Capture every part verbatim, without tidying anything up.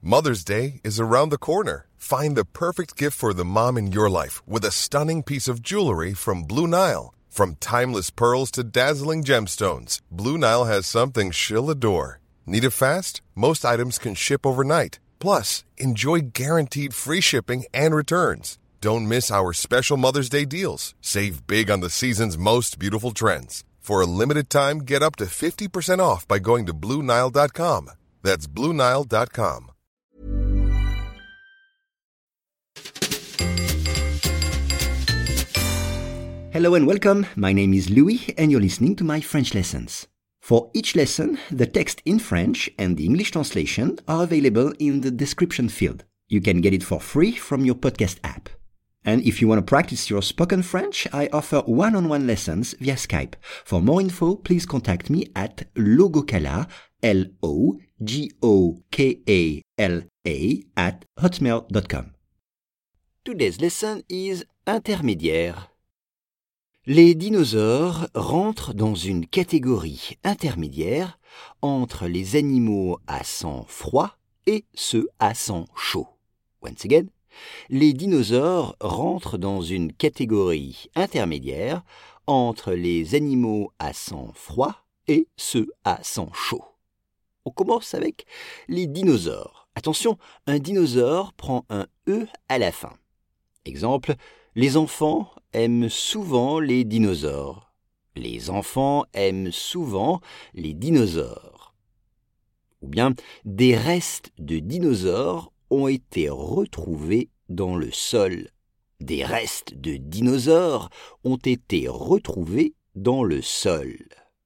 Mother's Day is around the corner. Find the perfect gift for the mom in your life with a stunning piece of jewelry from Blue Nile. From timeless pearls to dazzling gemstones, Blue Nile has something she'll adore. Need it fast? Most items can ship overnight. Plus, enjoy guaranteed free shipping and returns. Don't miss our special Mother's Day deals. Save big on the season's most beautiful trends. For a limited time, get up to fifty percent off by going to Blue Nile dot com. That's Blue Nile dot com. Hello and welcome. My name is Louis and you're listening to my French lessons. For each lesson, the text in French and the English translation are available in the description field. You can get it for free from your podcast app. And if you want to practice your spoken French, I offer one-on-one lessons via Skype. For more info, please contact me at logokala, L O G O K A L A, at hotmail dot com. Today's lesson is intermédiaire. Les dinosaures rentrent dans une catégorie intermédiaire entre les animaux à sang froid et ceux à sang chaud. Once again, les dinosaures rentrent dans une catégorie intermédiaire entre les animaux à sang froid et ceux à sang chaud. On commence avec les dinosaures. Attention, un dinosaure prend un E à la fin. Exemple, les enfants aiment souvent les dinosaures. Les enfants aiment souvent les dinosaures. Ou bien, des restes de dinosaures ont été retrouvés dans le sol. Des restes de dinosaures ont été retrouvés dans le sol.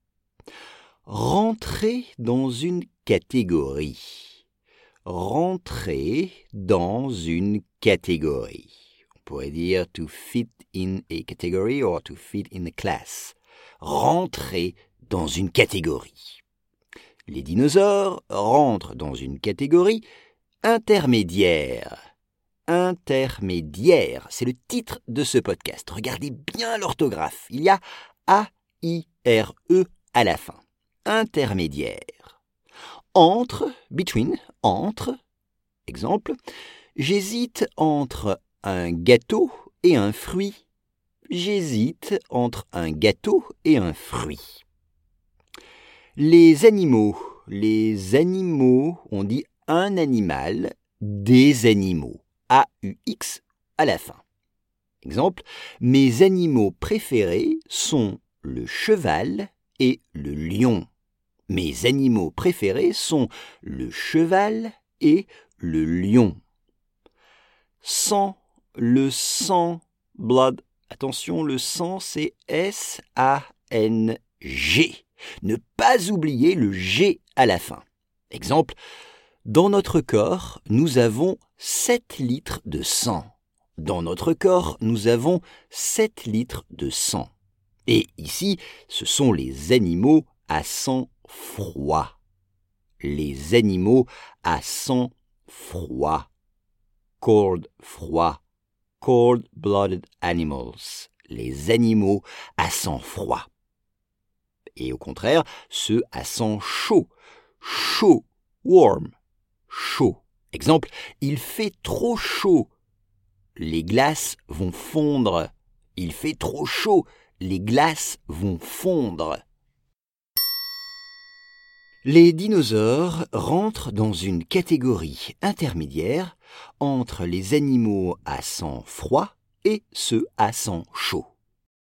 Rentrer dans une catégorie. Rentrer dans une catégorie. On pourrait dire to fit in a category or to fit in a class. Rentrer dans une catégorie. Les dinosaures rentrent dans une catégorie intermédiaire. Intermédiaire, c'est le titre de ce podcast. Regardez bien l'orthographe. Il y a A I R E à la fin. Intermédiaire. Entre, between, entre. Exemple, j'hésite entre un gâteau et un fruit. J'hésite entre un gâteau et un fruit. Les animaux. Les animaux, on dit un animal, des animaux. A U X à la fin. Exemple, mes animaux préférés sont le cheval et le lion. Mes animaux préférés sont le cheval et le lion. Sang. Le sang, blood. Attention, le sang, c'est S A N G. Ne pas oublier le G à la fin. Exemple, dans notre corps, nous avons sept litres de sang. Dans notre corps, nous avons sept litres de sang. Et ici, ce sont les animaux à sang froid. Les animaux à sang froid. Cold, froid. Cold-blooded animals, les animaux à sang froid. Et au contraire, ceux à sang chaud, chaud, warm, chaud. Exemple, il fait trop chaud, les glaces vont fondre. Il fait trop chaud, les glaces vont fondre. Les dinosaures rentrent dans une catégorie intermédiaire entre les animaux à sang froid et ceux à sang chaud.